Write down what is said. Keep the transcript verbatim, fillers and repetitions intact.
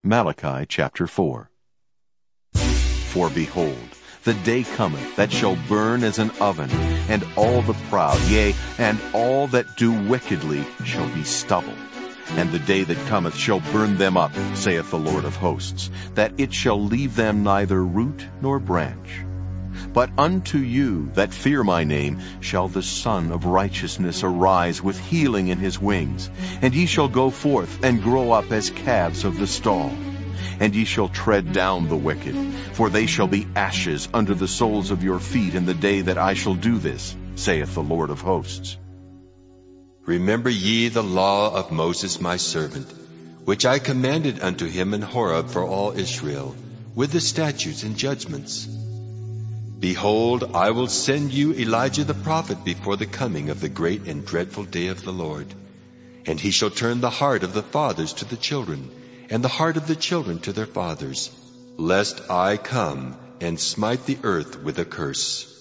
Malachi chapter four. For behold, the day cometh that shall burn as an oven, and all the proud, yea, and all that do wickedly shall be stubble. And the day that cometh shall burn them up, saith the Lord of hosts, that it shall leave them neither root nor branch. But unto you that fear my name shall the Son of Righteousness arise with healing in his wings, and ye shall go forth and grow up as calves of the stall. And ye shall tread down the wicked, for they shall be ashes under the soles of your feet in the day that I shall do this, saith the Lord of hosts. Remember ye the law of Moses my servant, which I commanded unto him in Horeb for all Israel, with the statutes and judgments. Behold, I will send you Elijah the prophet before the coming of the great and dreadful day of the Lord. And he shall turn the heart of the fathers to the children, and the heart of the children to their fathers, lest I come and smite the earth with a curse.